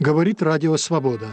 Говорит Радио Свобода.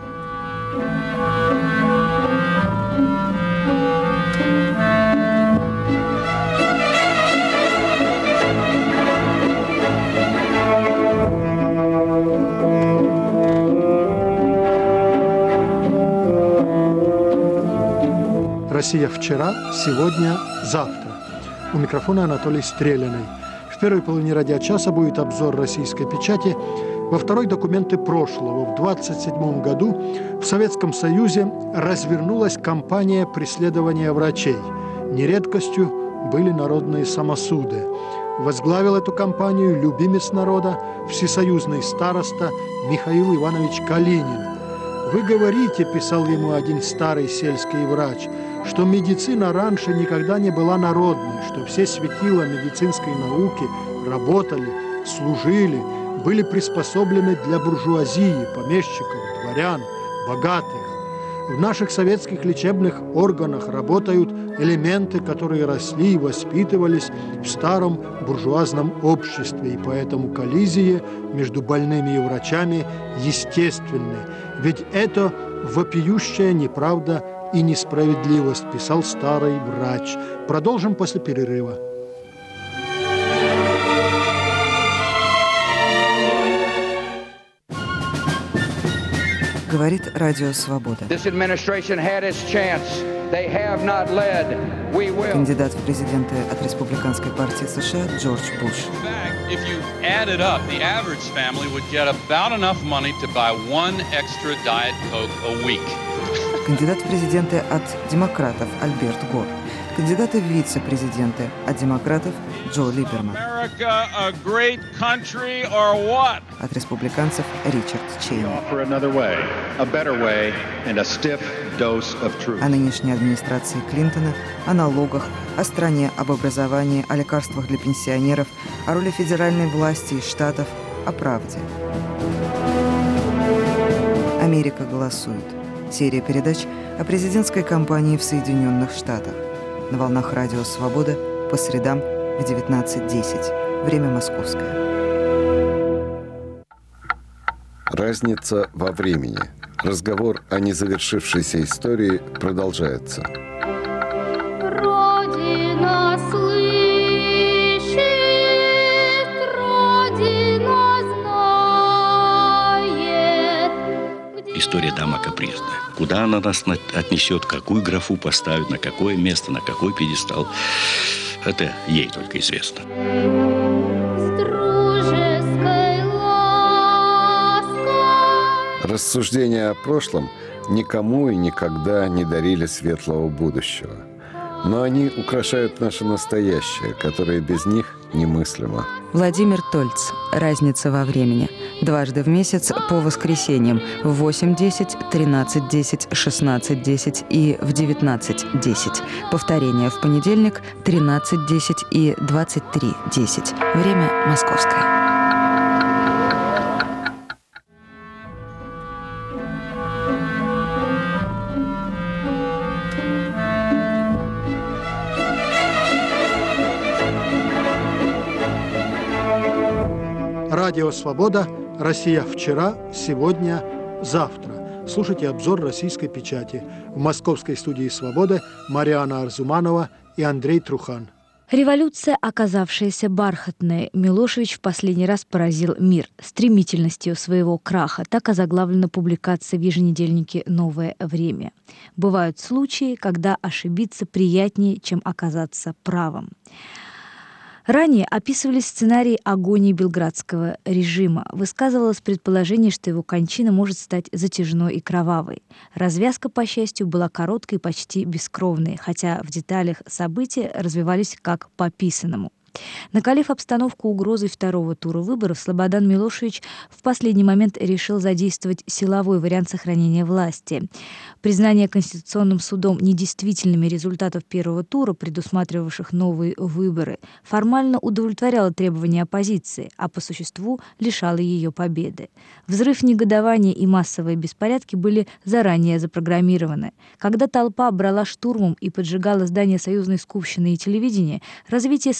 Россия вчера, сегодня, завтра. У микрофона Анатолий Стреляный. В первой половине радиочаса будет обзор российской печати, во второй – документы прошлого. В 1927 году в Советском Союзе развернулась кампания преследования врачей. Нередкостью были народные самосуды. Возглавил эту кампанию любимец народа, всесоюзный староста Михаил Иванович Калинин. «Вы говорите, – писал ему один старый сельский врач, – что медицина раньше никогда не была народной, что все светила медицинской науки работали, служили, были приспособлены для буржуазии, помещиков, дворян, богатых. В наших советских лечебных органах работают элементы, которые росли и воспитывались в старом буржуазном обществе, и поэтому коллизии между больными и врачами естественны. Ведь это вопиющая неправда и несправедливость», писал старый врач. Продолжим после перерыва. Говорит Радио Свобода. Кандидат в президенты от Республиканской партии США Джордж Буш. Кандидат в президенты от демократов Альберт Гор. Кандидаты в вице-президенты от демократов Джо Либерман. От республиканцев Ричард Чейни. О нынешней администрации Клинтона, о налогах, о стране, об образовании, о лекарствах для пенсионеров, о роли федеральной власти и штатов, о правде. «Америка голосует». Серия передач о президентской кампании в Соединенных Штатах. На волнах Радио Свобода по средам в 19:10. Время московское. Разница во времени. Разговор о незавершившейся истории продолжается. Родина слышит, Родина знает. История дама капризная. Куда она нас отнесет, какую графу поставит, на какое место, на какой пьедестал, это ей только известно. Рассуждения о прошлом никому и никогда не дарили светлого будущего. Но они украшают наше настоящее, которое без них немыслимо. Владимир Тольц. «Разница во времени». Дважды в месяц по воскресеньям в 8:10, 13:10, 16:10 и в 19:10. Повторение в понедельник 13:10 и 23:10. Время московское. Радио «Свобода», Россия вчера, сегодня, завтра. Слушайте обзор российской печати. В московской студии «Свобода» Мариана Арзуманова и Андрей Трухан. Революция, оказавшаяся бархатной, Милошевич в последний раз поразил мир стремительностью своего краха. Так озаглавлена публикация в еженедельнике «Новое время». Бывают случаи, когда ошибиться приятнее, чем оказаться правым. Ранее описывались сценарии агонии белградского режима. Высказывалось предположение, что его кончина может стать затяжной и кровавой. Развязка, по счастью, была короткой и почти бескровной, хотя в деталях события развивались как по писанному. Накалив обстановку угрозой второго тура выборов, Слободан Милошевич в последний момент решил задействовать силовой вариант сохранения власти. Признание Конституционным судом недействительными результатов первого тура, предусматривавших новые выборы, формально удовлетворяло требования оппозиции, а по существу лишало ее победы. Взрыв негодования и массовые беспорядки были заранее запрограммированы. Когда толпа брала штурмом и поджигала здание Союзной скупщины и телевидения, развитие событий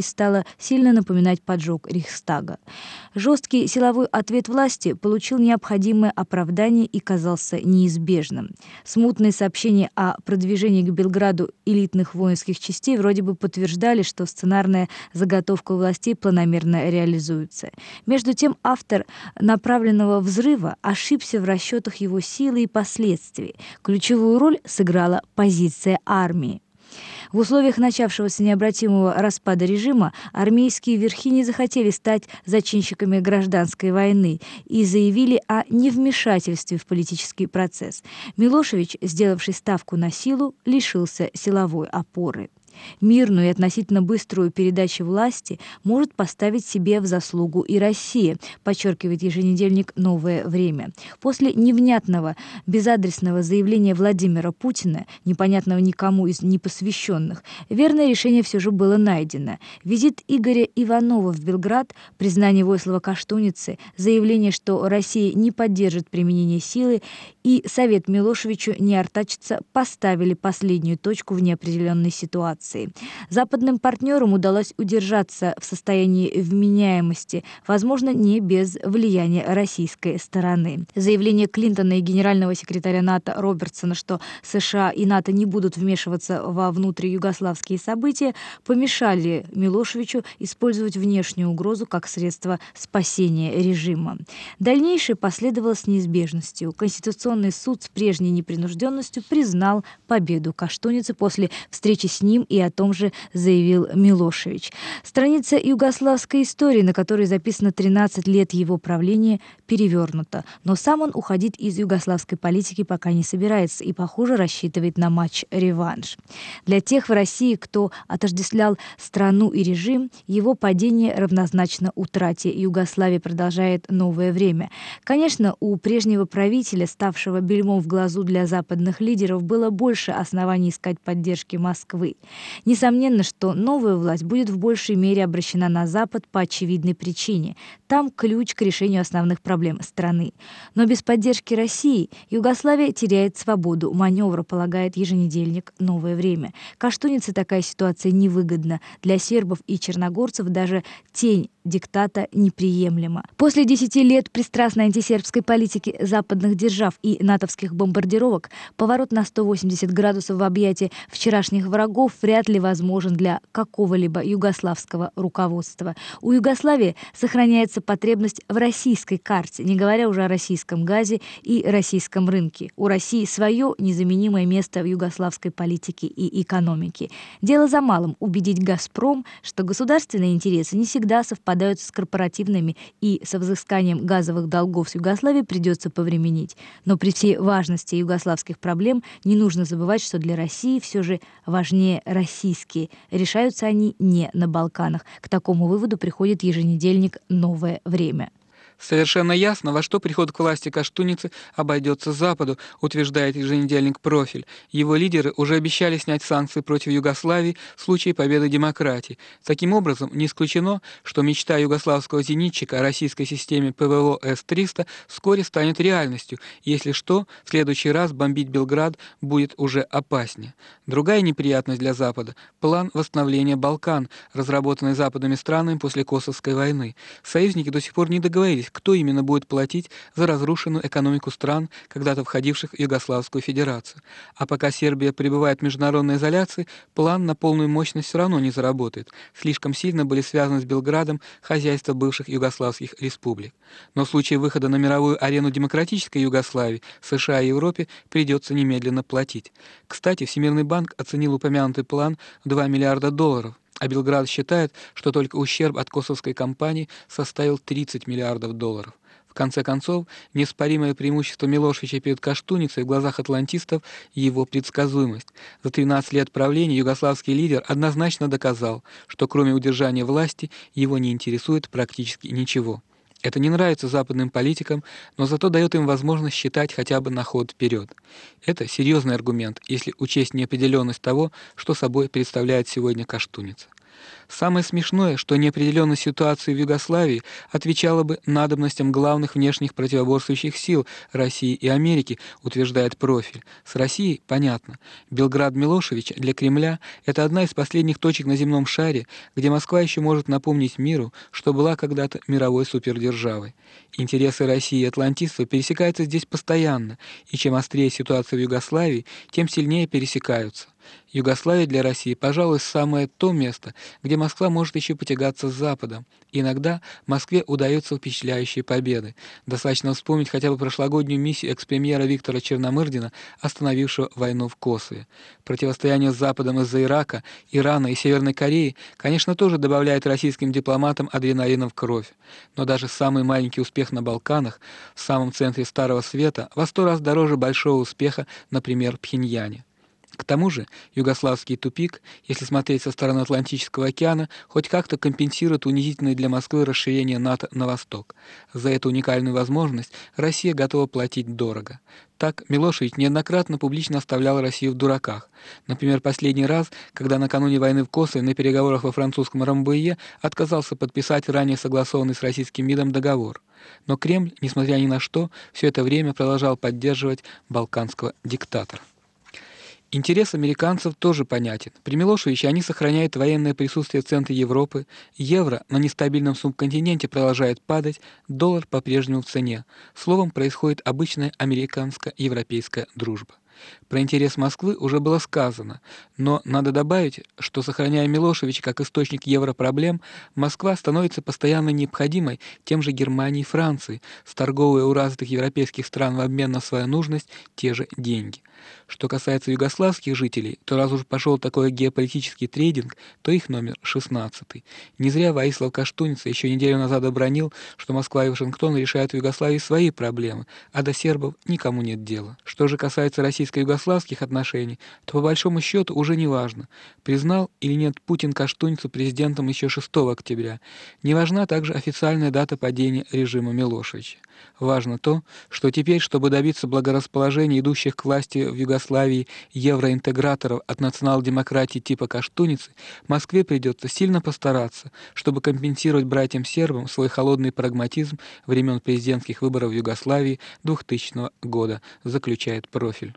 стало сильно напоминать поджог Рейхстага. Жесткий силовой ответ власти получил необходимое оправдание и казался неизбежным. Смутные сообщения о продвижении к Белграду элитных воинских частей вроде бы подтверждали, что сценарная заготовка властей планомерно реализуется. Между тем, автор направленного взрыва ошибся в расчетах его силы и последствий. Ключевую роль сыграла позиция армии. В условиях начавшегося необратимого распада режима армейские верхи не захотели стать зачинщиками гражданской войны и заявили о невмешательстве в политический процесс. Милошевич, сделавший ставку на силу, лишился силовой опоры. Мирную и относительно быструю передачу власти может поставить себе в заслугу и Россия, подчеркивает еженедельник «Новое время». После невнятного, безадресного заявления Владимира Путина, непонятного никому из непосвященных, верное решение все же было найдено. Визит Игоря Иванова в Белград, признание Войслова Каштуницы, заявление, что Россия не поддержит применение силы, и совет Милошевичу не артачиться поставили последнюю точку в неопределенной ситуации. Западным партнерам удалось удержаться в состоянии вменяемости, возможно, не без влияния российской стороны. Заявление Клинтона и генерального секретаря НАТО Робертсона, что США и НАТО не будут вмешиваться во внутриюгославские события, помешали Милошевичу использовать внешнюю угрозу как средство спасения режима. Дальнейшее последовало с неизбежностью. Конституционный суд с прежней непринужденностью признал победу Каштуницы. После встречи с ним и о том же заявил Милошевич. Страница югославской истории, на которой записано 13 лет его правления, перевернута. Но сам он уходить из югославской политики пока не собирается и, похоже, рассчитывает на матч-реванш. Для тех в России, кто отождествлял страну и режим, его падение равнозначно утрате. Югославия продолжает новое время. Конечно, у прежнего правителя, ставшего бельмом в глазу для западных лидеров, было больше оснований искать поддержки Москвы. Несомненно, что новая власть будет в большей мере обращена на Запад по очевидной причине. Там ключ к решению основных проблем страны. Но без поддержки России Югославия теряет свободу маневра, полагает еженедельник «Новое время». Каштунице такая ситуация невыгодна. Для сербов и черногорцев даже тень диктата неприемлема. После 10 лет пристрастной антисербской политики западных держав и натовских бомбардировок поворот на 180 градусов в объятия вчерашних врагов вряд ли возможен для какого-либо югославского руководства. У Югославии сохраняется потребность в российской карте, не говоря уже о российском газе и российском рынке. У России свое незаменимое место в югославской политике и экономике. Дело за малым — убедить «Газпром», что государственные интересы не всегда совпадают с корпоративными, и со взысканием газовых долгов с Югославии придется повременить. Но при всей важности югославских проблем не нужно забывать, что для России все же важнее российские. Решаются они не на Балканах. К такому выводу приходит еженедельник «Новое время». Совершенно ясно, во что приход к власти Каштуницы обойдется Западу, утверждает еженедельник «Профиль». Его лидеры уже обещали снять санкции против Югославии в случае победы демократии. Таким образом, не исключено, что мечта югославского зенитчика о российской системе ПВО С-300 вскоре станет реальностью. Если что, в следующий раз бомбить Белград будет уже опаснее. Другая неприятность для Запада – план восстановления Балкан, разработанный западными странами после Косовской войны. Союзники до сих пор не договорились, кто именно будет платить за разрушенную экономику стран, когда-то входивших в Югославскую Федерацию. А пока Сербия пребывает в международной изоляции, план на полную мощность все равно не заработает. Слишком сильно были связаны с Белградом хозяйства бывших югославских республик. Но в случае выхода на мировую арену демократической Югославии США и Европе придется немедленно платить. Кстати, Всемирный банк оценил упомянутый план в $2 миллиарда. А Белград считает, что только ущерб от косовской кампании составил $30 миллиардов. В конце концов, неоспоримое преимущество Милошевича перед Каштуницей в глазах атлантистов – его предсказуемость. За 13 лет правления югославский лидер однозначно доказал, что кроме удержания власти его не интересует практически ничего. Это не нравится западным политикам, но зато дает им возможность считать хотя бы на ход вперед. Это серьезный аргумент, если учесть неопределенность того, что собой представляет сегодня Каштуница. Самое смешное, что неопределенность ситуации в Югославии отвечала бы надобностям главных внешних противоборствующих сил России и Америки, утверждает профиль. С Россией понятно. Белград Милошевича для Кремля – это одна из последних точек на земном шаре, где Москва еще может напомнить миру, что была когда-то мировой супердержавой. Интересы России и атлантистов пересекаются здесь постоянно, и чем острее ситуация в Югославии, тем сильнее пересекаются. Югославия для России, пожалуй, самое то место, где Москва может еще потягаться с Западом. Иногда Москве удаются впечатляющие победы. Достаточно вспомнить хотя бы прошлогоднюю миссию экс-премьера Виктора Черномырдина, остановившего войну в Косове. Противостояние с Западом из-за Ирака, Ирана и Северной Кореи, конечно, тоже добавляет российским дипломатам адреналина в кровь. Но даже самый маленький успех на Балканах, в самом центре Старого Света, во 100 раз дороже большого успеха, например, в Пхеньяне. К тому же югославский тупик, если смотреть со стороны Атлантического океана, хоть как-то компенсирует унизительное для Москвы расширение НАТО на восток. За эту уникальную возможность Россия готова платить дорого. Так, Милошевич неоднократно публично оставлял Россию в дураках. Например, последний раз, когда накануне войны в Косове на переговорах во французском Рамбуе отказался подписать ранее согласованный с российским МИДом договор. Но Кремль, несмотря ни на что, все это время продолжал поддерживать балканского диктатора. Интерес американцев тоже понятен. При Милошевиче они сохраняют военное присутствие в центре Европы, евро на нестабильном субконтиненте продолжает падать, доллар по-прежнему в цене. Словом, происходит обычная американско-европейская дружба. Про интерес Москвы уже было сказано, но надо добавить, что, сохраняя Милошевича как источник европроблем, Москва становится постоянно необходимой тем же Германии и Франции, сторговывая у развитых европейских стран в обмен на свою нужность те же деньги. Что касается югославских жителей, то раз уж пошел такой геополитический трейдинг, то их номер 16. Не зря Воислав Каштуница еще неделю назад обронил, что Москва и Вашингтон решают в Югославии свои проблемы, а до сербов никому нет дела. Что же касается российско-югославских отношений, то по большому счету уже не важно, признал или нет Путин Каштуницу президентом еще 6 октября. Не важна также официальная дата падения режима Милошевича. Важно то, что теперь, чтобы добиться благорасположения идущих к власти в Югославии евроинтеграторов от национал-демократии типа Каштуницы, Москве придется сильно постараться, чтобы компенсировать братьям-сербам свой холодный прагматизм времен президентских выборов в Югославии 2000 года, заключает профиль.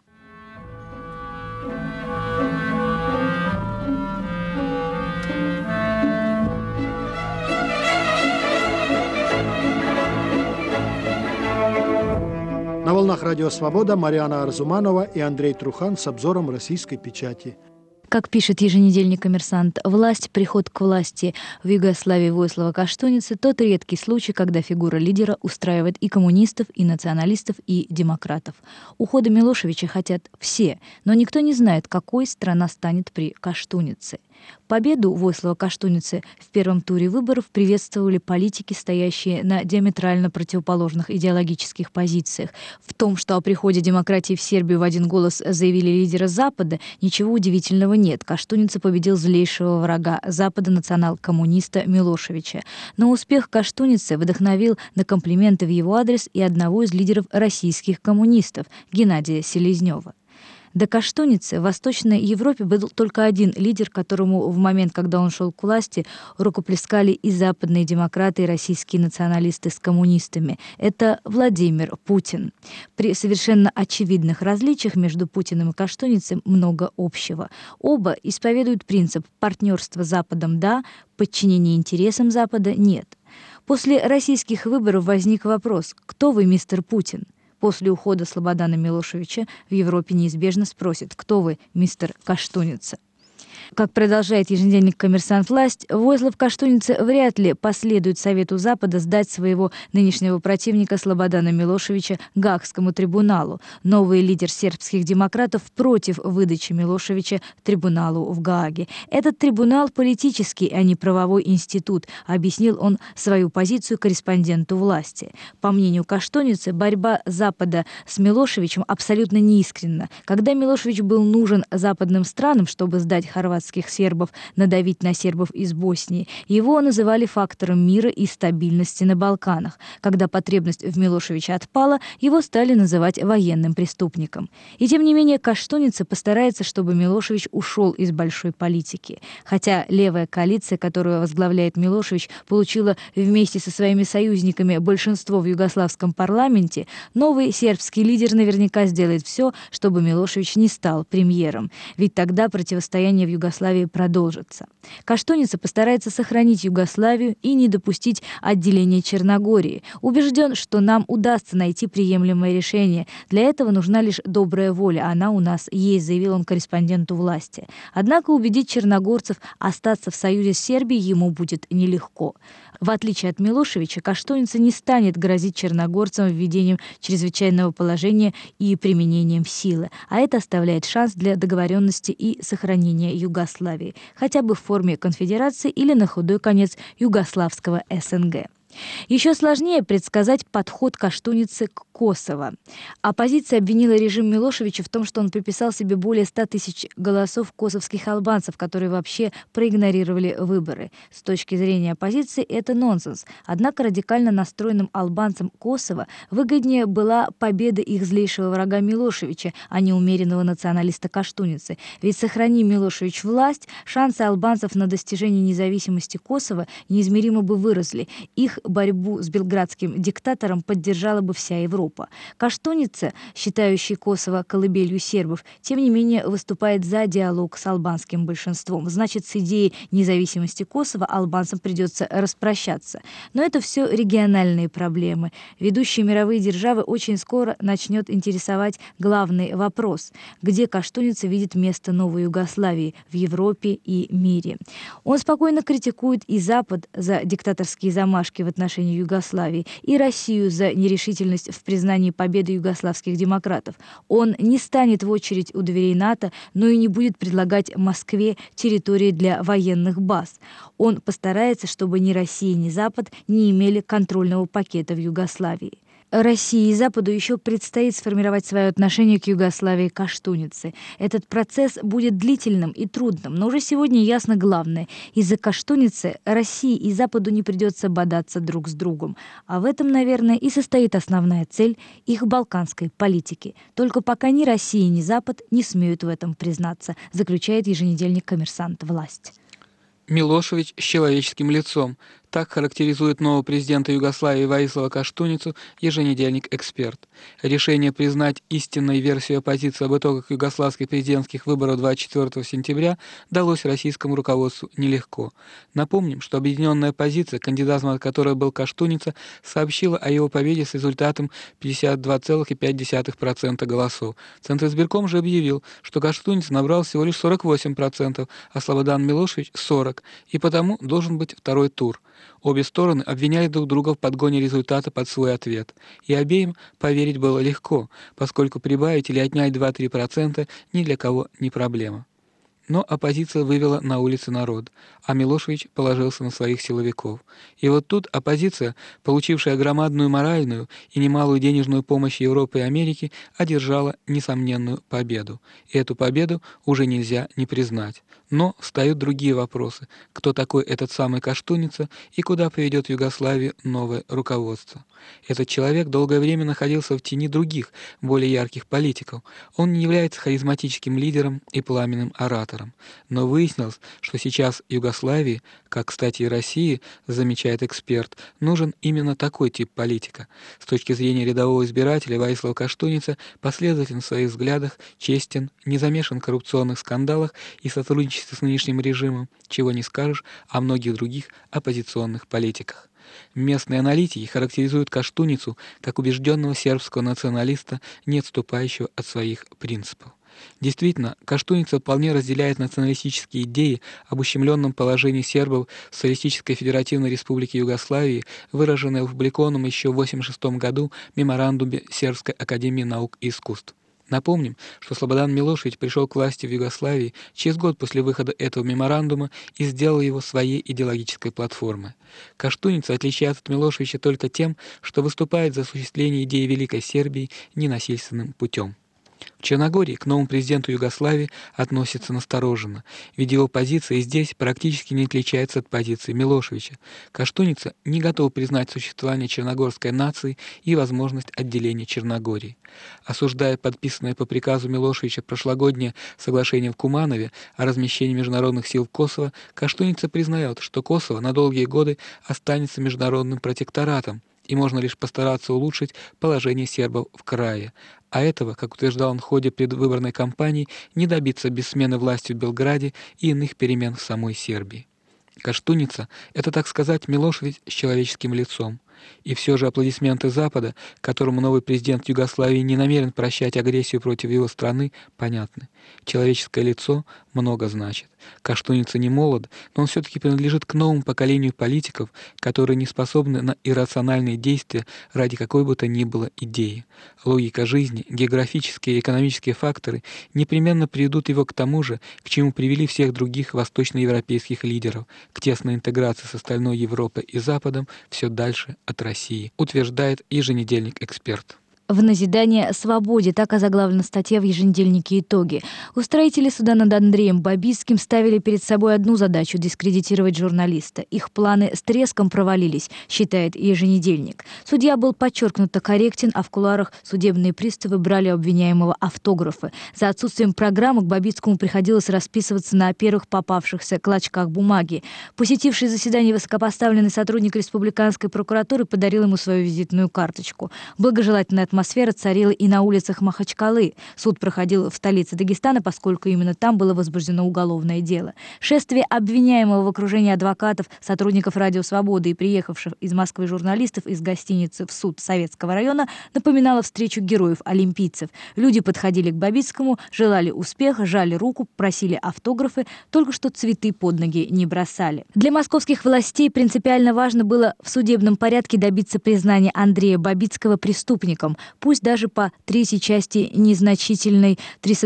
На волнах «Радио Свобода» Мариана Арзуманова и Андрей Трухан с обзором российской печати. Как пишет еженедельник «Коммерсант», приход к власти в Югославии Воислава Каштуницы – тот редкий случай, когда фигура лидера устраивает и коммунистов, и националистов, и демократов. Ухода Милошевича хотят все, но никто не знает, какой страна станет при Каштунице. Победу Воислава Каштуницы в первом туре выборов приветствовали политики, стоящие на диаметрально противоположных идеологических позициях. В том, что о приходе демократии в Сербию в один голос заявили лидеры Запада, ничего удивительного нет. Каштуница победил злейшего врага Запада, национал-коммуниста Милошевича. Но успех Каштуницы вдохновил на комплименты в его адрес и одного из лидеров российских коммунистов Геннадия Селезнева. До Каштуницы в Восточной Европе был только один лидер, которому в момент, когда он шел к власти, рукоплескали и западные демократы, и российские националисты с коммунистами. Это Владимир Путин. При совершенно очевидных различиях между Путиным и Каштуницей много общего. Оба исповедуют принцип партнерства с Западом – да, подчинения интересам Запада – нет. После российских выборов возник вопрос: кто вы, мистер Путин? После ухода Слободана Милошевича в Европе неизбежно спросят: кто вы, мистер Каштуница? Как продолжает еженедельник «Коммерсант» власть, Воислав Каштуница вряд ли последует совету Запада сдать своего нынешнего противника Слободана Милошевича Гаагскому трибуналу. Новый лидер сербских демократов против выдачи Милошевича трибуналу в Гааге. Этот трибунал политический, а не правовой институт, объяснил он свою позицию корреспонденту власти. По мнению Каштуницы, борьба Запада с Милошевичем абсолютно неискренна. Когда Милошевич был нужен западным странам, чтобы сдать хорватскую хорватских сербов надавить на сербов из Боснии, его называли фактором мира и стабильности на Балканах. Когда потребность в Милошевиче отпала, его стали называть военным преступником. И тем не менее Коштуница постарается, чтобы Милошевич ушел из большой политики. Хотя левая коалиция, которую возглавляет Милошевич, получила вместе со своими союзниками большинство в югославском парламенте, новый сербский лидер наверняка сделает все, чтобы Милошевич не стал премьером. Ведь тогда противостояние в Югославии продолжится. Коштуница постарается сохранить Югославию и не допустить отделения Черногории. Убежден, что нам удастся найти приемлемое решение. Для этого нужна лишь добрая воля. Она у нас есть, заявил он корреспонденту власти. Однако убедить черногорцев остаться в союзе с Сербией ему будет нелегко. В отличие от Милошевича, Коштуница не станет грозить черногорцам введением чрезвычайного положения и применением силы, а это оставляет шанс для договоренности и сохранения Югославии, хотя бы в форме конфедерации или на худой конец югославского СНГ. Еще сложнее предсказать подход Коштуницы к Косово. Оппозиция обвинила режим Милошевича в том, что он приписал себе более 100 тысяч голосов косовских албанцев, которые вообще проигнорировали выборы. С точки зрения оппозиции это нонсенс. Однако радикально настроенным албанцам Косово выгоднее была победа их злейшего врага Милошевича, а не умеренного националиста Коштуницы. Ведь сохрани Милошевич власть, шансы албанцев на достижение независимости Косово неизмеримо бы выросли. Их борьбу с белградским диктатором поддержала бы вся Европа. Коштуница, считающий Косово колыбелью сербов, тем не менее выступает за диалог с албанским большинством. Значит, с идеей независимости Косово албанцам придется распрощаться. Но это все региональные проблемы. Ведущие мировые державы очень скоро начнет интересовать главный вопрос: где Коштуница видит место новой Югославии в Европе и мире. Он спокойно критикует и Запад за диктаторские замашки в отношении Югославии, и Россию за нерешительность в признании победы югославских демократов. Он не станет в очередь у дверей НАТО, но и не будет предлагать Москве территории для военных баз. Он постарается, чтобы ни Россия, ни Запад не имели контрольного пакета в Югославии. России и Западу еще предстоит сформировать свое отношение к Югославии Коштуницы. Этот процесс будет длительным и трудным, но уже сегодня ясно главное: из-за Коштуницы России и Западу не придется бодаться друг с другом. А в этом, наверное, и состоит основная цель их балканской политики. Только пока ни Россия, ни Запад не смеют в этом признаться, заключает еженедельник «Коммерсант» власть. Милошевич с человеческим лицом. Так характеризует нового президента Югославии Воислава Коштуницу еженедельник «Эксперт». Решение признать истинной версию оппозиции об итогах югославских президентских выборов 24 сентября далось российскому руководству нелегко. Напомним, что объединенная оппозиция, кандидатом от которой был Коштуница, сообщила о его победе с результатом 52,5% голосов. Центризбирком же объявил, что Коштуница набрал всего лишь 48%, а Слободан Милошевич – 40%, и потому должен быть второй тур. Обе стороны обвиняли друг друга в подгоне результата под свой ответ. И обеим поверить было легко, поскольку прибавить или отнять 2-3% ни для кого не проблема. Но оппозиция вывела на улицы народ, а Милошевич положился на своих силовиков. И вот тут оппозиция, получившая громадную моральную и немалую денежную помощь Европы и Америки, одержала несомненную победу. И эту победу уже нельзя не признать. Но встают другие вопросы: кто такой этот самый Коштуница и куда поведет Югославию новое руководство. Этот человек долгое время находился в тени других, более ярких политиков. Он не является харизматическим лидером и пламенным оратором. Но выяснилось, что сейчас Югославии, как, кстати, и России, замечает эксперт, нужен именно такой тип политика. С точки зрения рядового избирателя Воислав Коштуница последователен в своих взглядах, честен, не замешан в коррупционных скандалах и сотрудничестве с нынешним режимом, чего не скажешь о многих других оппозиционных политиках. Местные аналитики характеризуют Коштуницу как убежденного сербского националиста, не отступающего от своих принципов. Действительно, Коштуница вполне разделяет националистические идеи об ущемленном положении сербов в Социалистической Федеративной Республике Югославии, выраженные в опубликованном еще в 1986 году меморандуме Сербской Академии Наук и Искусств. Напомним, что Слободан Милошевич пришел к власти в Югославии через год после выхода этого меморандума и сделал его своей идеологической платформой. Коштуница отличается от Милошевича только тем, что выступает за осуществление идеи Великой Сербии ненасильственным путем. В Черногории к новому президенту Югославии относятся настороженно, ведь его позиция здесь практически не отличается от позиции Милошевича. Каштуница не готов признать существование черногорской нации и возможность отделения Черногории. Осуждая подписанное по приказу Милошевича прошлогоднее соглашение в Куманове о размещении международных сил в Косово, Каштуница признает, что Косово на долгие годы останется международным протекторатом, и можно лишь постараться улучшить положение сербов в крае. А этого, как утверждал он в ходе предвыборной кампании, не добиться без смены власти в Белграде и иных перемен в самой Сербии. Каштуница – это, так сказать, Милошевич с человеческим лицом. И все же аплодисменты Запада, которому новый президент Югославии не намерен прощать агрессию против его страны, понятны. Человеческое лицо много значит. Каштуница не молод, но он все-таки принадлежит к новому поколению политиков, которые не способны на иррациональные действия ради какой бы то ни было идеи. Логика жизни, географические и экономические факторы непременно приведут его к тому же, к чему привели всех других восточноевропейских лидеров, к тесной интеграции с остальной Европой и Западом все дальше от России, утверждает еженедельник «Эксперт». В назидание свободе, так озаглавлена статья в еженедельнике «Итоги». Устроители суда над Андреем Бабицким ставили перед собой одну задачу – дискредитировать журналиста. Их планы с треском провалились, считает еженедельник. Судья был подчеркнуто корректен, а в кулуарах судебные приставы брали у обвиняемого автографы. За отсутствием программы к Бабицкому приходилось расписываться на первых попавшихся клочках бумаги. Посетивший заседание высокопоставленный сотрудник республиканской прокуратуры подарил ему свою визитную карточку. Благожелательная атмосфера царила и на улицах Махачкалы. Суд проходил в столице Дагестана, поскольку именно там было возбуждено уголовное дело. Шествие обвиняемого в окружении адвокатов, сотрудников «Радио Свободы» и приехавших из Москвы журналистов из гостиницы в суд Советского района напоминало встречу героев-олимпийцев. Люди подходили к Бабицкому, желали успеха, жали руку, просили автографы, только что цветы под ноги не бросали. Для московских властей принципиально важно было в судебном порядке добиться признания Андрея Бабицкого преступником, пусть даже по третьей части незначительной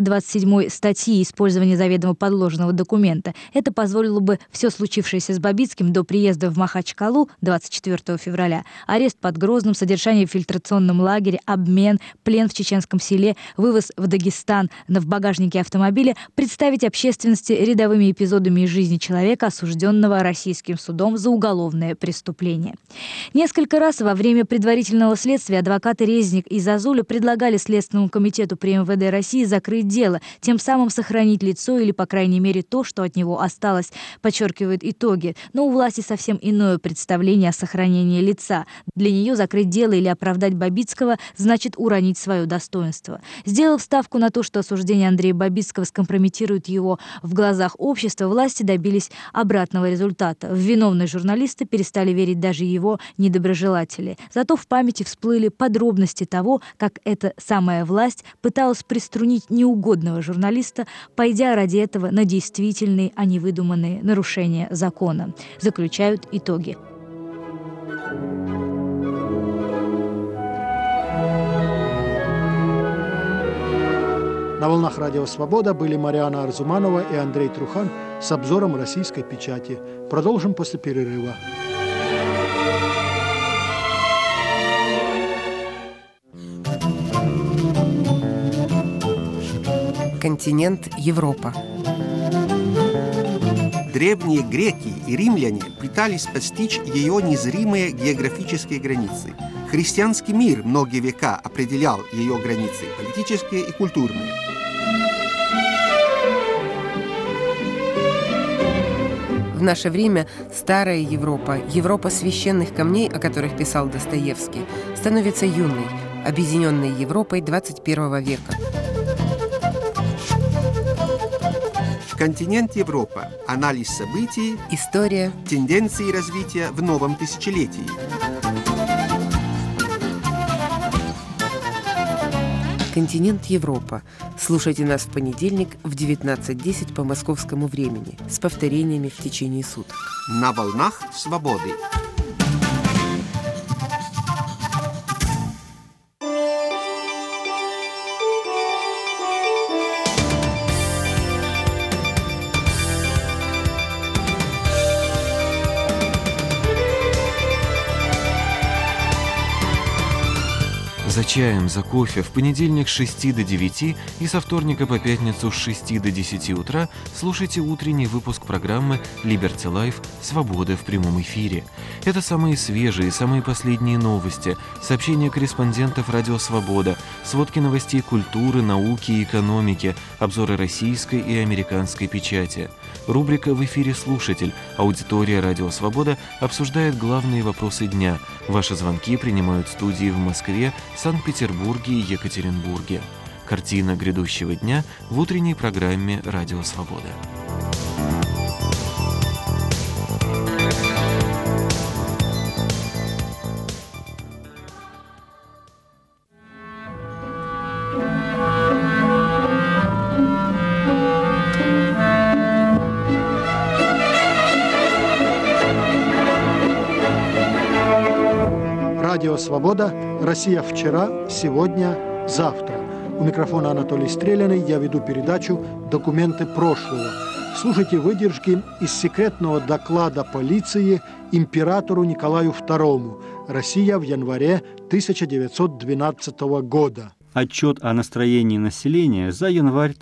327 статьи использования заведомо подложного документа. Это позволило бы все случившееся с Бабицким до приезда в Махачкалу 24 февраля, арест под Грозным, содержание в фильтрационном лагере, обмен, плен в чеченском селе, вывоз в Дагестан в багажнике автомобиля, представить общественности рядовыми эпизодами из жизни человека, осужденного российским судом за уголовное преступление. Несколько раз во время предварительного следствия адвокаты Резник и Зазуля предлагали Следственному комитету при МВД России закрыть дело, тем самым сохранить лицо или, по крайней мере, то, что от него осталось, подчеркивают итоги. Но у власти совсем иное представление о сохранении лица. Для нее закрыть дело или оправдать Бабицкого значит уронить свое достоинство. Сделав ставку на то, что осуждение Андрея Бабицкого скомпрометирует его в глазах общества, власти добились обратного результата. В виновность журналиста перестали верить даже его недоброжелатели. Зато в памяти всплыли подробности того, как эта самая власть пыталась приструнить неугодного журналиста, пойдя ради этого на действительные, а не выдуманные нарушения закона. Заключают итоги. На волнах «Радио Свобода» были Мариана Арзуманова и Андрей Трухан с обзором российской печати. Продолжим после перерыва. Континент Европа. Древние греки и римляне пытались постичь ее незримые географические границы. Христианский мир многие века определял ее границы, политические и культурные. В наше время старая Европа, Европа священных камней, о которых писал Достоевский, становится юной, объединенной Европой 21 века. Континент Европа. Анализ событий, история, тенденции развития в новом тысячелетии. Континент Европа. Слушайте нас в понедельник в 19:10 по московскому времени с повторениями в течение суток. На волнах свободы. За чаем, за кофе в понедельник с 6 до 9 и со вторника по пятницу с 6 до 10 утра слушайте утренний выпуск программы «Liberty Life. Свобода в прямом эфире». Это самые свежие, самые последние новости, сообщения корреспондентов «Радио Свобода», сводки новостей культуры, науки и экономики, обзоры российской и американской печати. Рубрика «В эфире слушатель». Аудитория «Радио Свобода» обсуждает главные вопросы дня. Ваши звонки принимают студии в Москве, Санкт-Петербурге и Екатеринбурге. Картина грядущего дня в утренней программе «Радио Свобода». Радио «Свобода». Россия вчера, сегодня, завтра. У микрофона Анатолий Стреляный. Я веду передачу «Документы прошлого». Слушайте выдержки из секретного доклада полиции императору Николаю II. Россия в январе 1912 года. Отчет о настроении населения за январь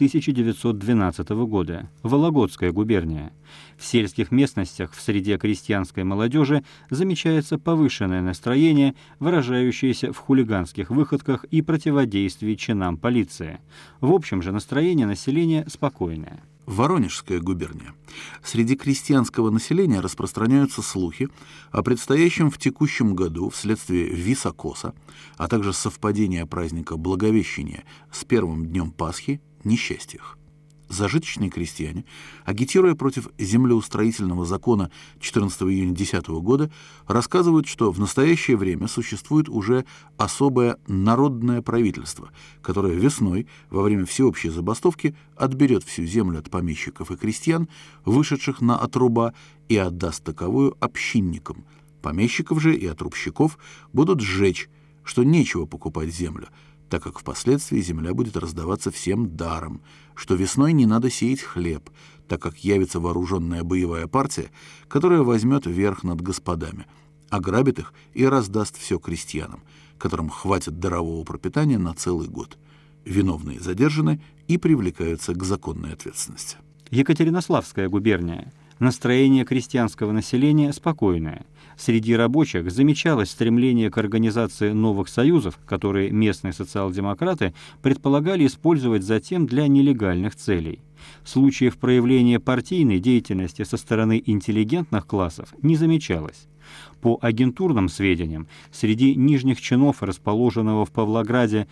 1912 года. Вологодская губерния. В сельских местностях в среде крестьянской молодежи замечается повышенное настроение, выражающееся в хулиганских выходках и противодействии чинам полиции. В общем же настроение населения спокойное. Воронежская губерния. Среди крестьянского населения распространяются слухи о предстоящем в текущем году вследствие високоса, а также совпадения праздника Благовещения с первым днем Пасхи, несчастьях. Зажиточные крестьяне, агитируя против землеустроительного закона 14 июня 2010 года, рассказывают, что в настоящее время существует уже особое народное правительство, которое весной, во время всеобщей забастовки, отберет всю землю от помещиков и крестьян, вышедших на отруба, и отдаст таковую общинникам. Помещиков же и отрубщиков будут сжечь, что нечего покупать землю, так как впоследствии земля будет раздаваться всем даром, что весной не надо сеять хлеб, так как явится вооруженная боевая партия, которая возьмет верх над господами, ограбит их и раздаст все крестьянам, которым хватит дарового пропитания на целый год. Виновные задержаны и привлекаются к законной ответственности. Екатеринославская губерния. Настроение крестьянского населения спокойное. Среди рабочих замечалось стремление к организации новых союзов, которые местные социал-демократы предполагали использовать затем для нелегальных целей. Случаев проявления партийной деятельности со стороны интеллигентных классов не замечалось. По агентурным сведениям, среди нижних чинов, расположенного в Павлограде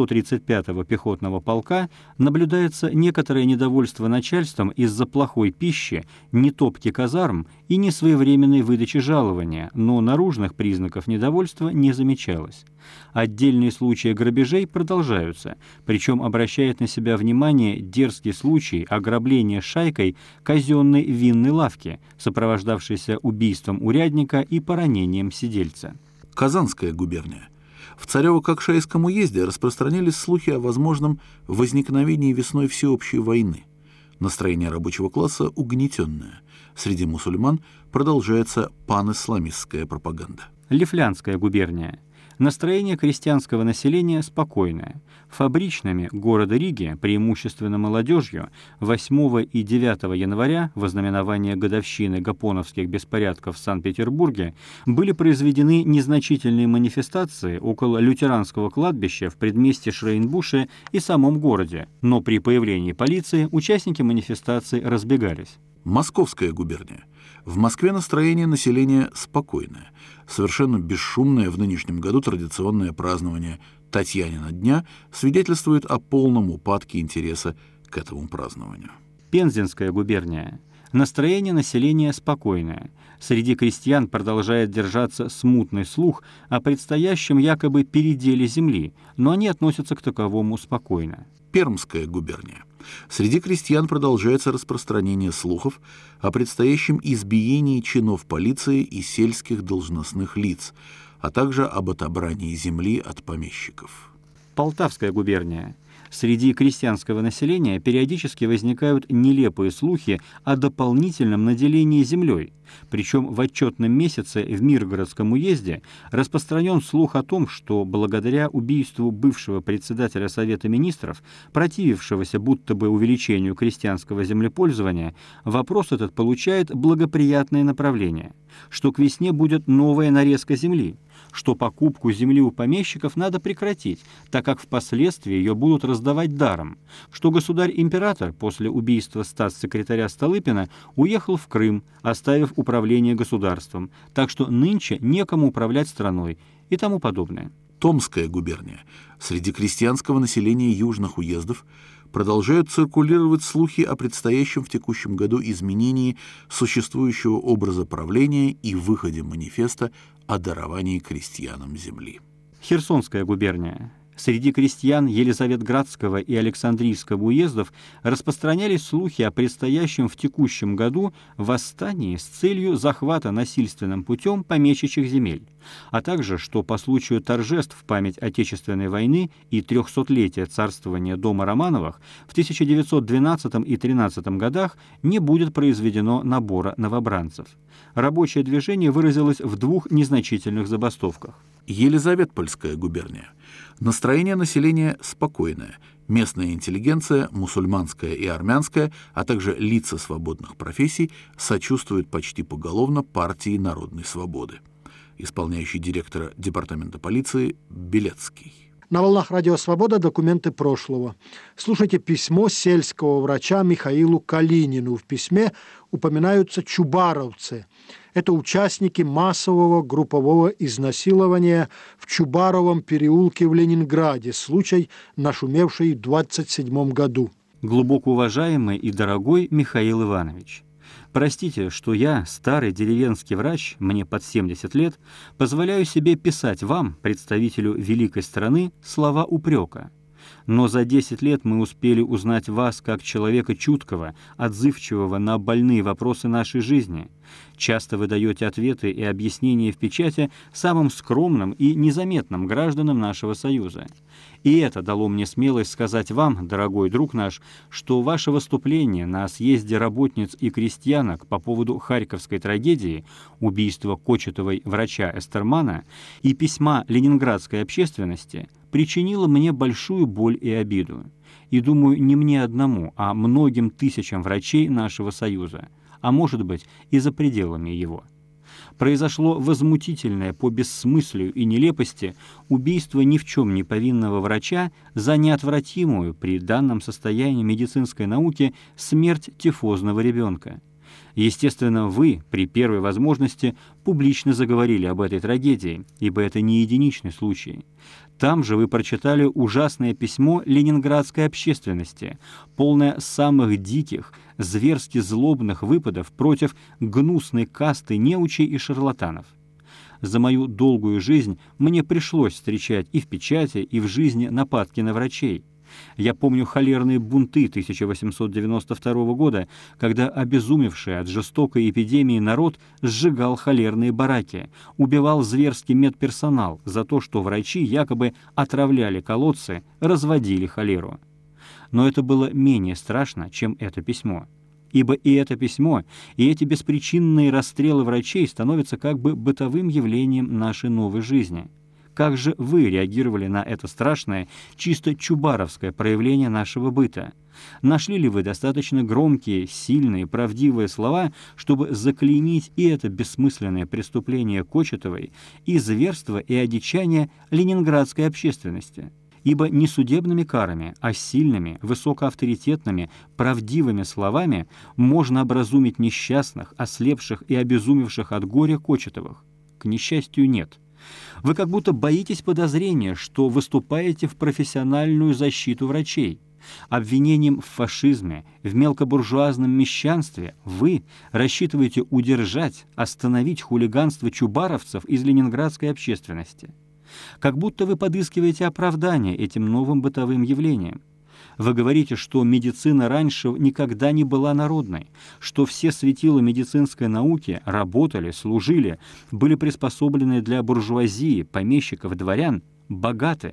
135-го пехотного полка, наблюдается некоторое недовольство начальством из-за плохой пищи, нетопки казарм и несвоевременной выдачи жалования, но наружных признаков недовольства не замечалось. Отдельные случаи грабежей продолжаются, причем обращает на себя внимание дерзкий случай ограбления шайкой казенной винной лавки, сопровождавшейся убийством урядника и поранением сидельца. Казанская губерния. В Царево-Кокшайском уезде распространились слухи о возможном возникновении весной всеобщей войны. Настроение рабочего класса угнетенное. Среди мусульман продолжается панисламистская пропаганда. Лифлянская губерния. Настроение крестьянского населения спокойное. Фабричными города Риги, преимущественно молодежью, 8 и 9 января, в ознаменование годовщины гапоновских беспорядков в Санкт-Петербурге, были произведены незначительные манифестации около лютеранского кладбища в предместье Шрейнбуше и самом городе, но при появлении полиции участники манифестаций разбегались. Московская губерния. В Москве настроение населения спокойное. Совершенно бесшумное в нынешнем году традиционное празднование Татьянина дня свидетельствует о полном упадке интереса к этому празднованию. Пензенская губерния. Настроение населения спокойное. Среди крестьян продолжает держаться смутный слух о предстоящем якобы переделе земли, но они относятся к таковому спокойно. Пермская губерния. Среди крестьян продолжается распространение слухов о предстоящем избиении чинов полиции и сельских должностных лиц, а также об отобрании земли от помещиков. Полтавская губерния. Среди крестьянского населения периодически возникают нелепые слухи о дополнительном наделении землей. Причем в отчетном месяце в Миргородском уезде распространен слух о том, что благодаря убийству бывшего председателя Совета министров, противившегося будто бы увеличению крестьянского землепользования, вопрос этот получает благоприятное направление, что к весне будет новая нарезка земли, что покупку земли у помещиков надо прекратить, так как впоследствии ее будут раздавать даром, что государь-император после убийства статс-секретаря Столыпина уехал в Крым, оставив управление государством, так что нынче некому управлять страной и тому подобное. Томская губерния. Среди крестьянского населения южных уездов продолжают циркулировать слухи о предстоящем в текущем году изменении существующего образа правления и выходе манифеста о даровании крестьянам земли. Херсонская губерния. Среди крестьян Елизаветградского и Александрийского уездов распространялись слухи о предстоящем в текущем году восстании с целью захвата насильственным путем помещичьих земель, а также, что по случаю торжеств в память Отечественной войны и 300-летия царствования дома Романовых в 1912 и 13 годах не будет произведено набора новобранцев. Рабочее движение выразилось в двух незначительных забастовках. Елизаветпольская губерния. Настроение населения спокойное. Местная интеллигенция, мусульманская и армянская, а также лица свободных профессий сочувствуют почти поголовно партии Народной свободы. Исполняющий директора департамента полиции Белецкий. На волнах Радио Свобода документы прошлого. Слушайте письмо сельского врача Михаилу Калинину. В письме упоминаются чубаровцы. Это участники массового группового изнасилования в Чубаровом переулке в Ленинграде, случай, нашумевший в 1927 году. Глубоко уважаемый и дорогой Михаил Иванович, простите, что я, старый деревенский врач, мне под 70 лет, позволяю себе писать вам, представителю великой страны, слова упрека. Но за 10 лет мы успели узнать вас как человека чуткого, отзывчивого на больные вопросы нашей жизни. Часто вы даете ответы и объяснения в печати самым скромным и незаметным гражданам нашего Союза. И это дало мне смелость сказать вам, дорогой друг наш, что ваше выступление на съезде работниц и крестьянок по поводу Харьковской трагедии, убийства Кочетовой врача Эстермана и письма ленинградской общественности причинило мне большую боль и обиду. И думаю, не мне одному, а многим тысячам врачей нашего Союза, а может быть и за пределами его. Произошло возмутительное по бессмыслию и нелепости убийство ни в чем не повинного врача за неотвратимую при данном состоянии медицинской науки смерть тифозного ребенка. Естественно, вы при первой возможности публично заговорили об этой трагедии, ибо это не единичный случай. Там же вы прочитали ужасное письмо ленинградской общественности, полное самых диких, зверски злобных выпадов против гнусной касты неучей и шарлатанов. За мою долгую жизнь мне пришлось встречать и в печати, и в жизни нападки на врачей. Я помню холерные бунты 1892 года, когда обезумевший от жестокой эпидемии народ сжигал холерные бараки, убивал зверский медперсонал за то, что врачи якобы отравляли колодцы, разводили холеру. Но это было менее страшно, чем это письмо. Ибо и это письмо, и эти беспричинные расстрелы врачей становятся как бы бытовым явлением нашей новой жизни. Как же вы реагировали на это страшное, чисто чубаровское проявление нашего быта? Нашли ли вы достаточно громкие, сильные, правдивые слова, чтобы заклеймить и это бессмысленное преступление Кочетовой, и зверство и одичание ленинградской общественности? Ибо не судебными карами, а сильными, высокоавторитетными, правдивыми словами можно образумить несчастных, ослепших и обезумевших от горя Кочетовых. К несчастью, нет. Вы как будто боитесь подозрения, что выступаете в профессиональную защиту врачей. Обвинением в фашизме, в мелкобуржуазном мещанстве вы рассчитываете удержать, остановить хулиганство чубаровцев из ленинградской общественности. Как будто вы подыскиваете оправдание этим новым бытовым явлениям. Вы говорите, что медицина раньше никогда не была народной, что все светила медицинской науки работали, служили, были приспособлены для буржуазии, помещиков, дворян, богаты.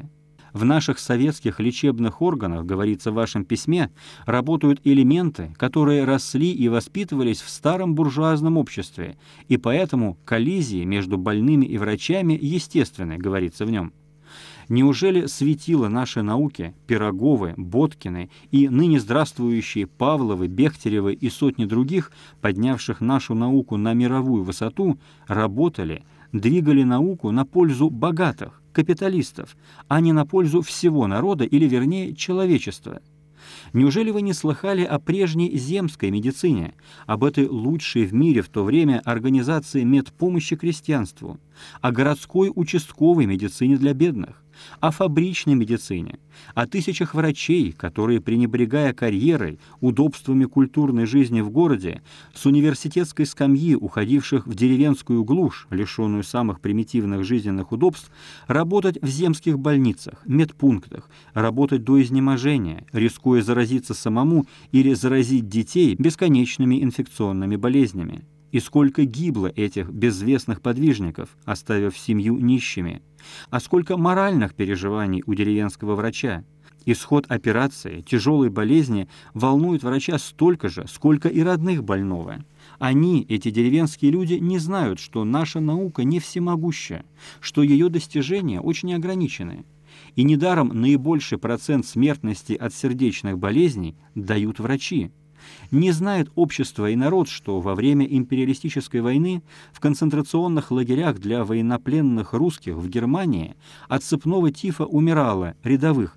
В наших советских лечебных органах, говорится в вашем письме, работают элементы, которые росли и воспитывались в старом буржуазном обществе, и поэтому коллизии между больными и врачами естественны, говорится в нем. Неужели светило нашей науки Пироговы, Боткины и ныне здравствующие Павловы, Бехтеревы и сотни других, поднявших нашу науку на мировую высоту, работали, двигали науку на пользу богатых, капиталистов, а не на пользу всего народа или, вернее, человечества? Неужели вы не слыхали о прежней земской медицине, об этой лучшей в мире в то время организации медпомощи крестьянству, о городской участковой медицине для бедных, о фабричной медицине, о тысячах врачей, которые, пренебрегая карьерой, удобствами культурной жизни в городе, с университетской скамьи, уходивших в деревенскую глушь, лишенную самых примитивных жизненных удобств, работать в земских больницах, медпунктах, работать до изнеможения, рискуя заразиться самому или заразить детей бесконечными инфекционными болезнями. И сколько гибло этих безвестных подвижников, оставив семью нищими. А сколько моральных переживаний у деревенского врача. Исход операции, тяжелой болезни волнует врача столько же, сколько и родных больного. Они, эти деревенские люди, не знают, что наша наука не всемогуща, что ее достижения очень ограничены. И недаром наибольший процент смертности от сердечных болезней дают врачи. Не знает общество и народ, что во время империалистической войны в концентрационных лагерях для военнопленных русских в Германии от цепного тифа умирало рядовых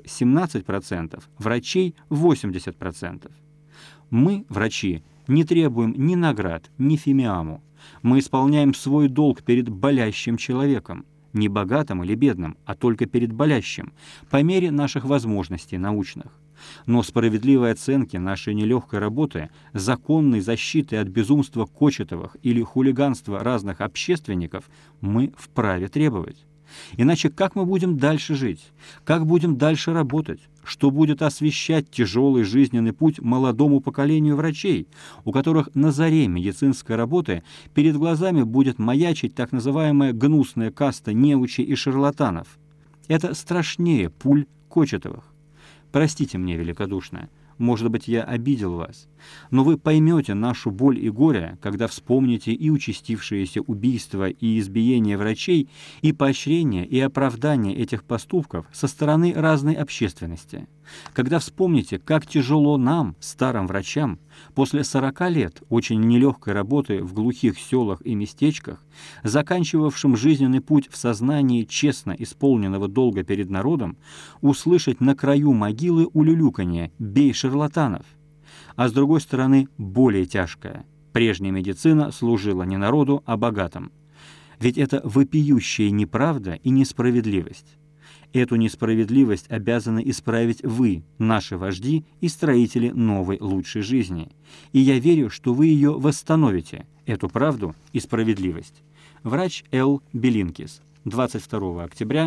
17%, врачей 80%. Мы, врачи, не требуем ни наград, ни фимиаму. Мы исполняем свой долг перед болящим человеком, не богатым или бедным, а только перед болящим, по мере наших возможностей научных. Но справедливой оценки нашей нелегкой работы, законной защиты от безумства Кочетовых или хулиганства разных общественников мы вправе требовать. Иначе как мы будем дальше жить? Как будем дальше работать? Что будет освещать тяжелый жизненный путь молодому поколению врачей, у которых на заре медицинской работы перед глазами будет маячить так называемая гнусная каста неучей и шарлатанов? Это страшнее пуль Кочетовых. Простите мне великодушно, может быть, я обидел вас, но вы поймете нашу боль и горе, когда вспомните и участившиеся убийства и избиения врачей, и поощрение и оправдание этих поступков со стороны разной общественности. Когда вспомните, как тяжело нам, старым врачам, после 40 лет очень нелегкой работы в глухих селах и местечках, заканчивавшим жизненный путь в сознании честно исполненного долга перед народом, услышать на краю могилы улюлюканье «Бей шарлатанов!». А с другой стороны, более тяжкое. Прежняя медицина служила не народу, а богатым. Ведь это вопиющая неправда и несправедливость. Эту несправедливость обязаны исправить вы, наши вожди и строители новой лучшей жизни. И я верю, что вы ее восстановите, эту правду и справедливость. Врач Л. Белинкис, 22 октября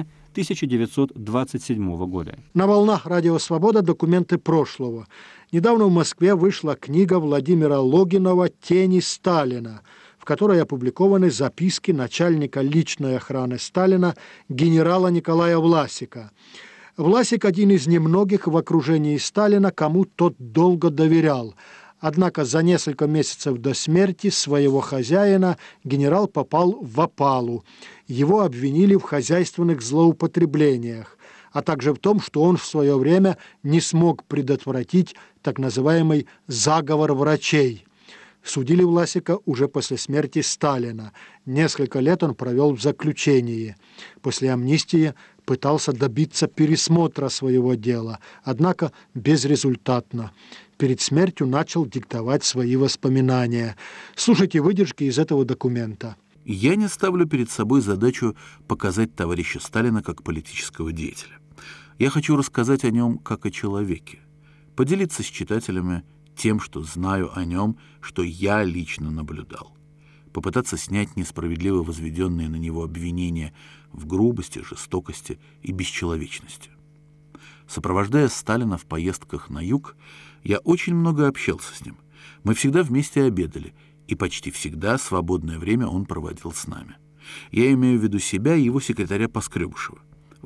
1927 года. На волнах Радио Свобода документы прошлого. Недавно в Москве вышла книга Владимира Логинова «Тени Сталина», в которой опубликованы записки начальника личной охраны Сталина генерала Николая Власика. Власик – один из немногих в окружении Сталина, кому тот долго доверял. Однако за несколько месяцев до смерти своего хозяина генерал попал в опалу. Его обвинили в хозяйственных злоупотреблениях, а также в том, что он в свое время не смог предотвратить так называемый «заговор врачей». Судили Власика уже после смерти Сталина. Несколько лет он провел в заключении. После амнистии пытался добиться пересмотра своего дела, однако безрезультатно. Перед смертью начал диктовать свои воспоминания. Слушайте выдержки из этого документа. Я не ставлю перед собой задачу показать товарища Сталина как политического деятеля. Я хочу рассказать о нем как о человеке, поделиться с читателями тем, что знаю о нем, что я лично наблюдал, попытаться снять несправедливо возведенные на него обвинения в грубости, жестокости и бесчеловечности. Сопровождая Сталина в поездках на юг, я очень много общался с ним. Мы всегда вместе обедали, и почти всегда свободное время он проводил с нами. Я имею в виду себя и его секретаря Поскребышева.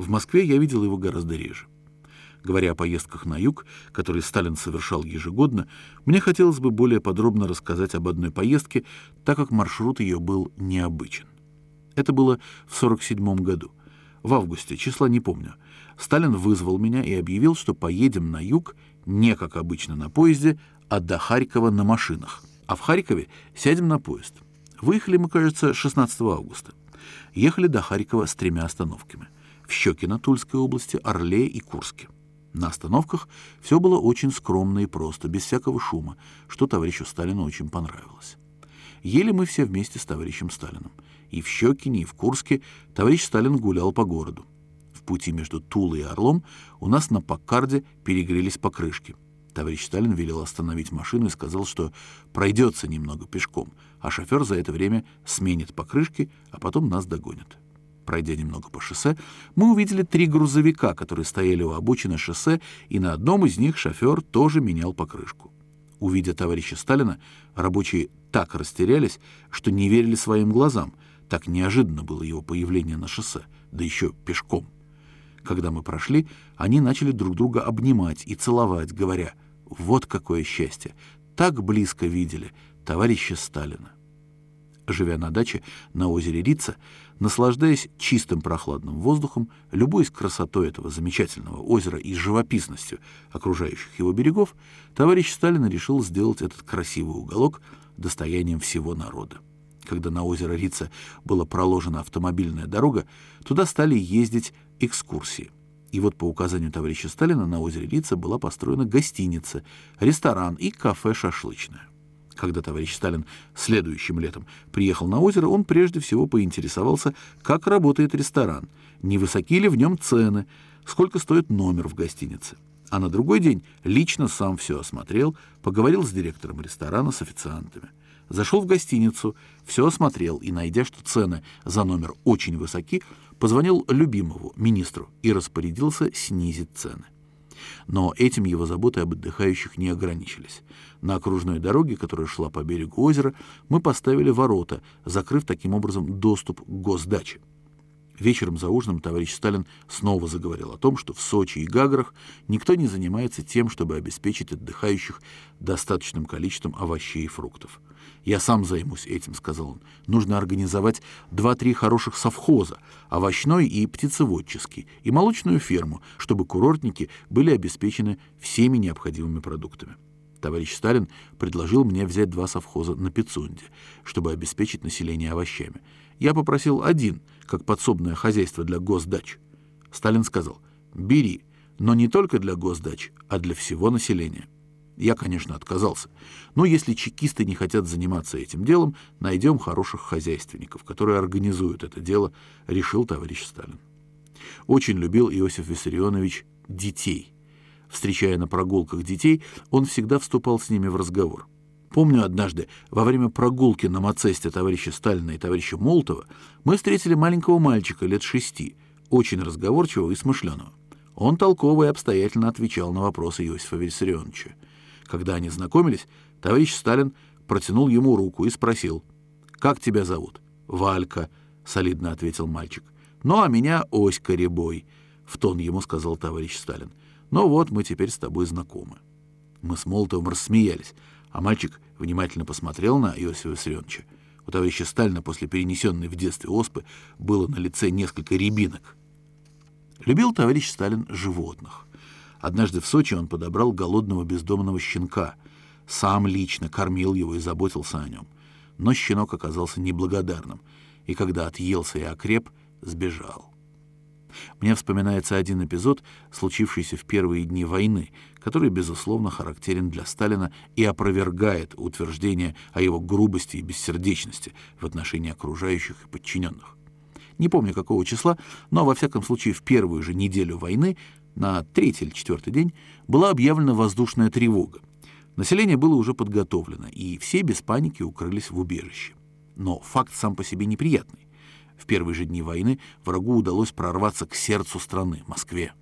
В Москве я видел его гораздо реже. Говоря о поездках на юг, которые Сталин совершал ежегодно, мне хотелось бы более подробно рассказать об одной поездке, так как маршрут ее был необычен. Это было в 1947 году. В августе, числа не помню, Сталин вызвал меня и объявил, что поедем на юг не как обычно на поезде, а до Харькова на машинах. А в Харькове сядем на поезд. Выехали мы, кажется, 16 августа. Ехали до Харькова с 3 остановками. В Щекино Тульской области, Орле и Курске. На остановках все было очень скромно и просто, без всякого шума, что товарищу Сталину очень понравилось. Ели мы все вместе с товарищем Сталиным. И в Щекине, и в Курске товарищ Сталин гулял по городу. В пути между Тулой и Орлом у нас на Паккарде перегрелись покрышки. Товарищ Сталин велел остановить машину и сказал, что пройдется немного пешком, а шофер за это время сменит покрышки, а потом нас догонит. Пройдя немного по шоссе, мы увидели 3 грузовика, которые стояли у обочины шоссе, и на одном из них шофер тоже менял покрышку. Увидя товарища Сталина, рабочие так растерялись, что не верили своим глазам. Так неожиданно было его появление на шоссе, да еще пешком. Когда мы прошли, они начали друг друга обнимать и целовать, говоря: «Вот какое счастье! Так близко видели товарища Сталина». Живя на даче на озере Рица, наслаждаясь чистым прохладным воздухом, любуясь красотой этого замечательного озера и живописностью окружающих его берегов, товарищ Сталин решил сделать этот красивый уголок достоянием всего народа. Когда на озеро Рица была проложена автомобильная дорога, туда стали ездить экскурсии. И вот по указанию товарища Сталина на озере Рица была построена гостиница, ресторан и кафе «Шашлычное». Когда товарищ Сталин следующим летом приехал на озеро, он прежде всего поинтересовался, как работает ресторан, не высоки ли в нем цены, сколько стоит номер в гостинице. А на другой день лично сам все осмотрел, поговорил с директором ресторана, с официантами. Зашел в гостиницу, все осмотрел и, найдя, что цены за номер очень высоки, позвонил любимому министру и распорядился снизить цены. Но этим его заботы об отдыхающих не ограничились. На окружной дороге, которая шла по берегу озера, мы поставили ворота, закрыв таким образом доступ к госдаче. Вечером за ужином товарищ Сталин снова заговорил о том, что в Сочи и Гаграх никто не занимается тем, чтобы обеспечить отдыхающих достаточным количеством овощей и фруктов. «Я сам займусь этим», — сказал он. «Нужно организовать 2-3 хороших совхоза, овощной и птицеводческий, и молочную ферму, чтобы курортники были обеспечены всеми необходимыми продуктами». Товарищ Сталин предложил мне взять 2 совхоза на Пицунде, чтобы обеспечить население овощами. Я попросил 1, как подсобное хозяйство для госдач. Сталин сказал: «Бери, но не только для госдач, а для всего населения». Я, конечно, отказался. Но если чекисты не хотят заниматься этим делом, найдем хороших хозяйственников, которые организуют это дело, решил товарищ Сталин. Очень любил Иосиф Виссарионович детей. Встречая на прогулках детей, он всегда вступал с ними в разговор. Помню, однажды, во время прогулки на Мацесте товарища Сталина и товарища Молотова, мы встретили маленького мальчика лет 6, очень разговорчивого и смышленого. Он толково и обстоятельно отвечал на вопросы Иосифа Виссарионовича. Когда они знакомились, товарищ Сталин протянул ему руку и спросил: «Как тебя зовут?» «Валька», — солидно ответил мальчик. «Ну, а меня Оська Рябой», — в тон ему сказал товарищ Сталин. «Ну вот, мы теперь с тобой знакомы». Мы с Молотовым рассмеялись, а мальчик внимательно посмотрел на Иосифа Виссарионовича. У товарища Сталина после перенесенной в детстве оспы было на лице несколько рябинок. Любил товарищ Сталин животных. Однажды в Сочи он подобрал голодного бездомного щенка, сам лично кормил его и заботился о нем. Но щенок оказался неблагодарным, и когда отъелся и окреп, сбежал. Мне вспоминается один эпизод, случившийся в первые дни войны, который, безусловно, характерен для Сталина и опровергает утверждение о его грубости и бессердечности в отношении окружающих и подчиненных. Не помню, какого числа, но, во всяком случае, в первую же неделю войны, на 3-й или 4-й день, была объявлена воздушная тревога. Население было уже подготовлено, и все без паники укрылись в убежище. Но факт сам по себе неприятный. В первые же дни войны врагу удалось прорваться к сердцу страны, Москве.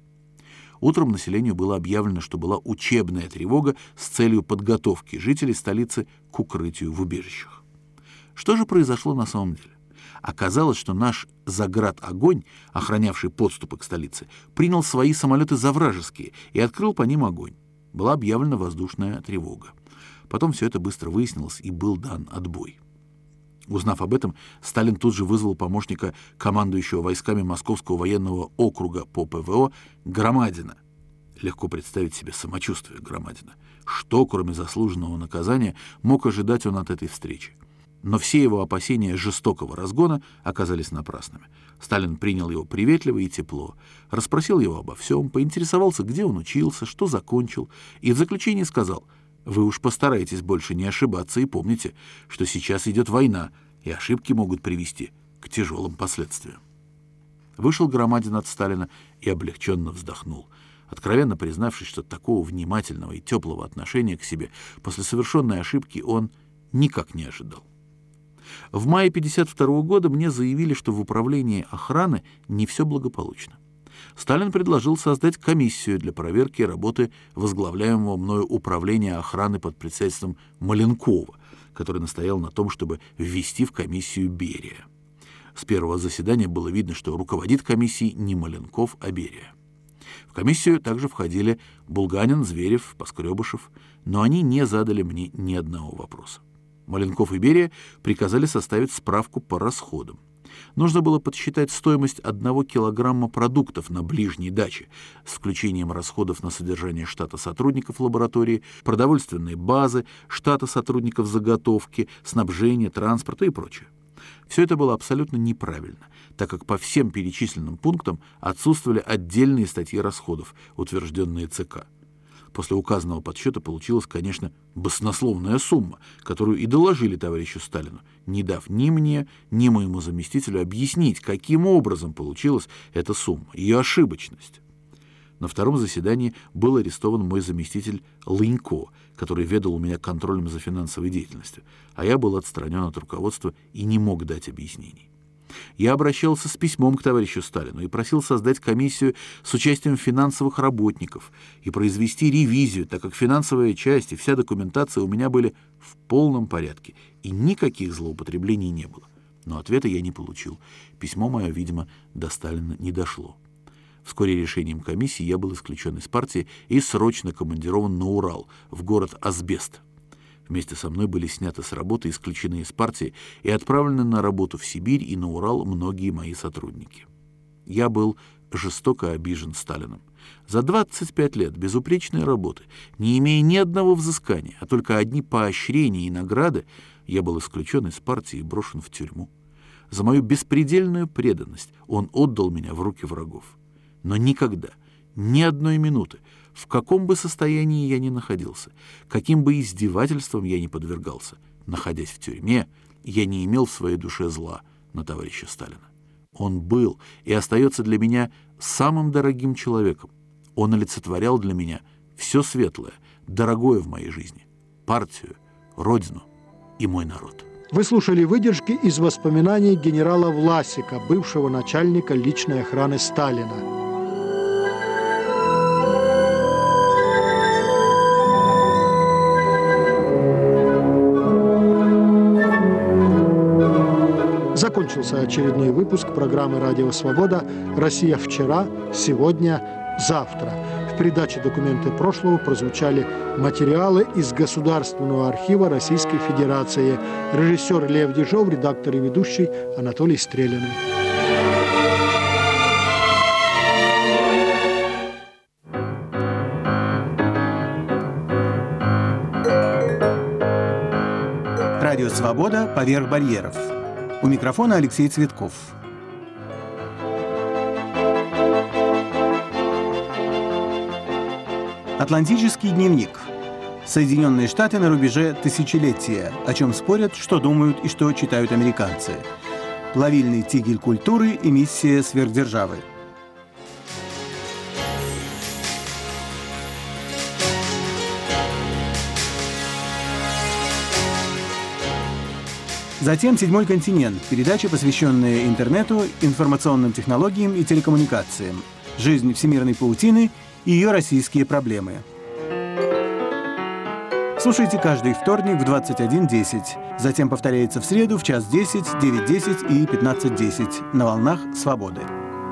Утром населению было объявлено, что была учебная тревога с целью подготовки жителей столицы к укрытию в убежищах. Что же произошло на самом деле? Оказалось, что наш заградогонь, охранявший подступы к столице, принял свои самолеты за вражеские и открыл по ним огонь. Была объявлена воздушная тревога. Потом все это быстро выяснилось, и был дан отбой. Узнав об этом, Сталин тут же вызвал помощника командующего войсками Московского военного округа по ПВО Громадина. Легко представить себе самочувствие Громадина. Что, кроме заслуженного наказания, мог ожидать он от этой встречи? Но все его опасения жестокого разгона оказались напрасными. Сталин принял его приветливо и тепло, расспросил его обо всем, поинтересовался, где он учился, что закончил, и в заключение сказал: «Вы уж постарайтесь больше не ошибаться и помните, что сейчас идет война, и ошибки могут привести к тяжелым последствиям». Вышел Громадин от Сталина и облегченно вздохнул, откровенно признавшись, что такого внимательного и теплого отношения к себе после совершенной ошибки он никак не ожидал. В мае 1952 года мне заявили, что в управлении охраны не все благополучно. Сталин предложил создать комиссию для проверки работы возглавляемого мною управления охраны под председательством Маленкова, который настоял на том, чтобы ввести в комиссию Берия. С первого заседания было видно, что руководит комиссией не Маленков, а Берия. В комиссию также входили Булганин, Зверев, Поскребышев, но они не задали мне ни одного вопроса. Маленков и Берия приказали составить справку по расходам. Нужно было подсчитать стоимость 1 килограмма продуктов на ближней даче с включением расходов на содержание штата сотрудников лаборатории, продовольственной базы, штата сотрудников заготовки, снабжения, транспорта и прочее. Все это было абсолютно неправильно, так как по всем перечисленным пунктам отсутствовали отдельные статьи расходов, утвержденные ЦК. После указанного подсчета получилась, конечно, баснословная сумма, которую и доложили товарищу Сталину, не дав ни мне, ни моему заместителю объяснить, каким образом получилась эта сумма, ее ошибочность. На втором заседании был арестован мой заместитель Лынько, который ведал у меня контролем за финансовой деятельностью, а я был отстранен от руководства и не мог дать объяснений. Я обращался с письмом к товарищу Сталину и просил создать комиссию с участием финансовых работников и произвести ревизию, так как финансовая часть и вся документация у меня были в полном порядке, и никаких злоупотреблений не было. Но ответа я не получил. Письмо мое, видимо, до Сталина не дошло. Вскоре решением комиссии я был исключен из партии и срочно командирован на Урал, в город Асбест. Вместе со мной были сняты с работы, исключены из партии и отправлены на работу в Сибирь и на Урал многие мои сотрудники. Я был жестоко обижен Сталиным. За 25 лет безупречной работы, не имея ни одного взыскания, а только одни поощрения и награды, я был исключен из партии и брошен в тюрьму. За мою беспредельную преданность он отдал меня в руки врагов. Но никогда, ни одной минуты, в каком бы состоянии я ни находился, каким бы издевательством я ни подвергался, находясь в тюрьме, я не имел в своей душе зла на товарища Сталина. Он был и остается для меня самым дорогим человеком. Он олицетворял для меня все светлое, дорогое в моей жизни, партию, родину и мой народ. Вы слушали выдержки из воспоминаний генерала Власика, бывшего начальника личной охраны Сталина. Закончился очередной выпуск программы «Радио Свобода. Россия вчера, сегодня, завтра». В передаче «Документы прошлого» прозвучали материалы из Государственного архива Российской Федерации. Режиссер Лев Дежов, редактор и ведущий Анатолий Стрелянный. Радио «Свобода. Поверх барьеров». У микрофона Алексей Цветков. Атлантический дневник. Соединенные Штаты на рубеже тысячелетия. О чем спорят, что думают и что читают американцы. Плавильный тигель культуры и миссия сверхдержавы. Затем «Седьмой континент» – передача, посвященная интернету, информационным технологиям и телекоммуникациям, жизнь всемирной паутины и ее российские проблемы. Слушайте каждый вторник в 21:10. Затем повторяется в среду в 1:10, 9:10 и 15:10 на волнах «Свободы».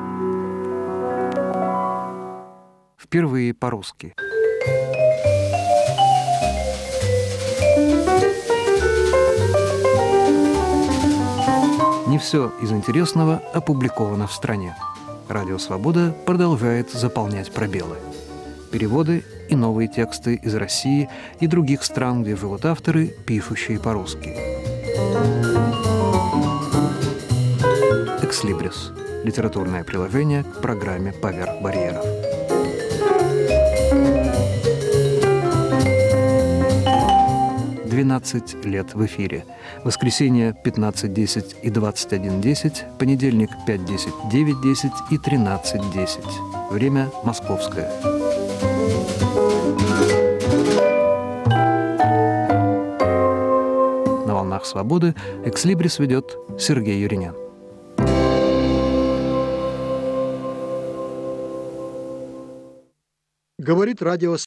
Впервые по-русски. Не все из интересного опубликовано в стране. Радио «Свобода» продолжает заполнять пробелы. Переводы и новые тексты из России и других стран, где живут авторы, пишущие по-русски. «Экслибрис» – литературное приложение к программе «Поверх барьеров». «12 лет в эфире». Воскресенье 15:10 и 21:10, понедельник 5:10, 9:10 и 13:10. Время московское. На волнах «Свободы» «Экслибрис» ведет Сергей Юринян. Говорит радио